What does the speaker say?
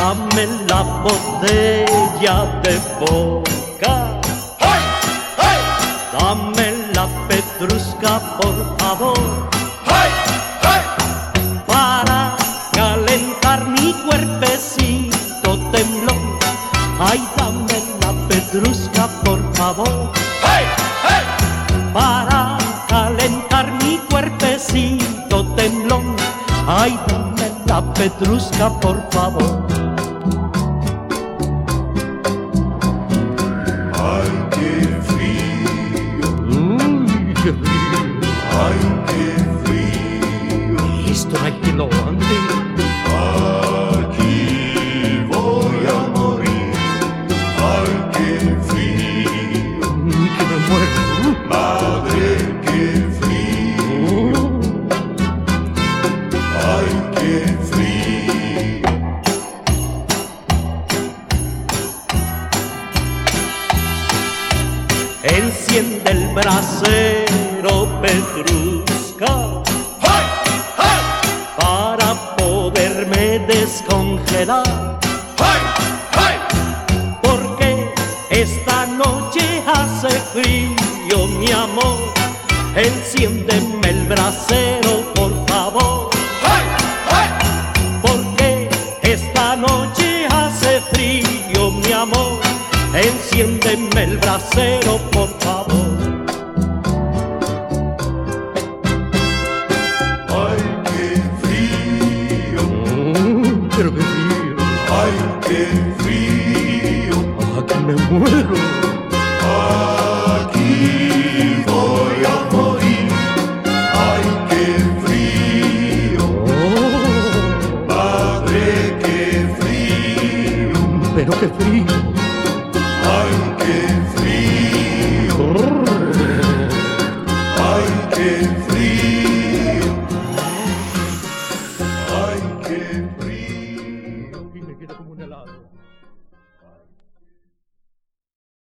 Dame la botella de vodka. ¡Hey! ¡Hey! Dame la Petrusca, por favor. ¡Hey! ¡Hey! Para calentar mi cuerpecito temblón. Ay, dame la Petrusca, por favor. ¡Hey! ¡Hey! Para calentar mi cuerpecito temblón. Ay, dame la Petrusca, por favor. ¡Ay, qué frío! Qué frío. ¡Ay, qué frío! Esto no hay que lo ande. Aquí voy a morir. ¡Ay, qué frío! Que me muero. Madre, qué frío. ¡Ay, qué frío! Enciende el brasero, Petrusca, ¡Hey! ¡Hey! para poderme descongelar. ¡Hey! ¡Hey! Porque esta noche hace frío, mi amor. Enciéndeme el brasero, por favor. ¡Hey! ¡Hey! Porque esta noche hace frío, mi amor. Enciéndeme el brasero, por favor. ¡Ay, qué frío! Pero qué frío. ¡Ay, qué frío! Aquí me muero. Aquí voy a morir. ¡Ay, qué frío! Padre, qué frío. Pero qué frío.